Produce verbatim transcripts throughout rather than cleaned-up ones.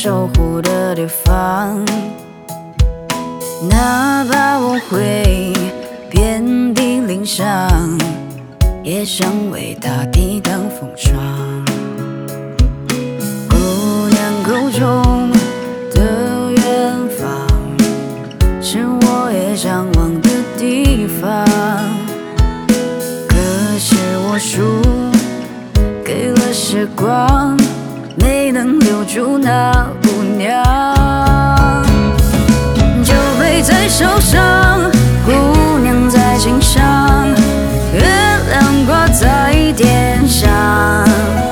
守护的地方，哪怕我会遍体鳞伤，也想为它抵挡风霜。姑娘口中的远方，是我也向往的地方，可是我输给了时光，没能留住那姑娘。酒杯在手上，姑娘在心上，月亮挂在天上，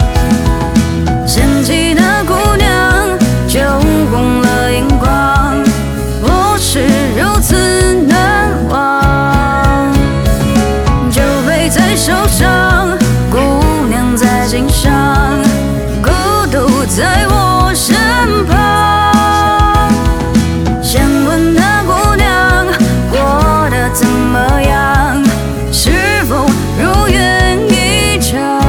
想起那姑娘就红了眼眶，我是如此难忘。酒杯在手上，姑娘在心上，孤独在我身旁，想问那姑娘过得怎么样，是否如愿以偿。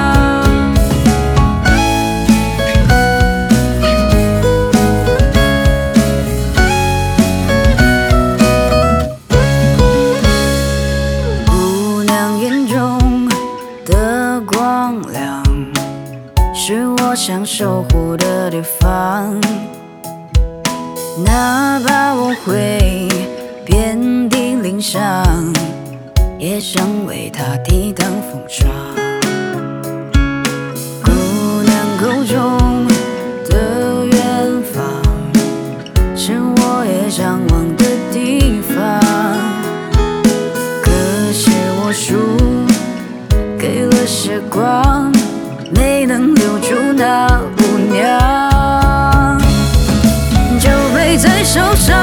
姑娘眼中的光亮，是我想守护的地方，哪怕我会遍体鳞伤，也想为它抵挡风霜。姑娘口中的远方，是我也向往的地方，可是我输给了时光，没能留住那姑娘。酒杯在手上，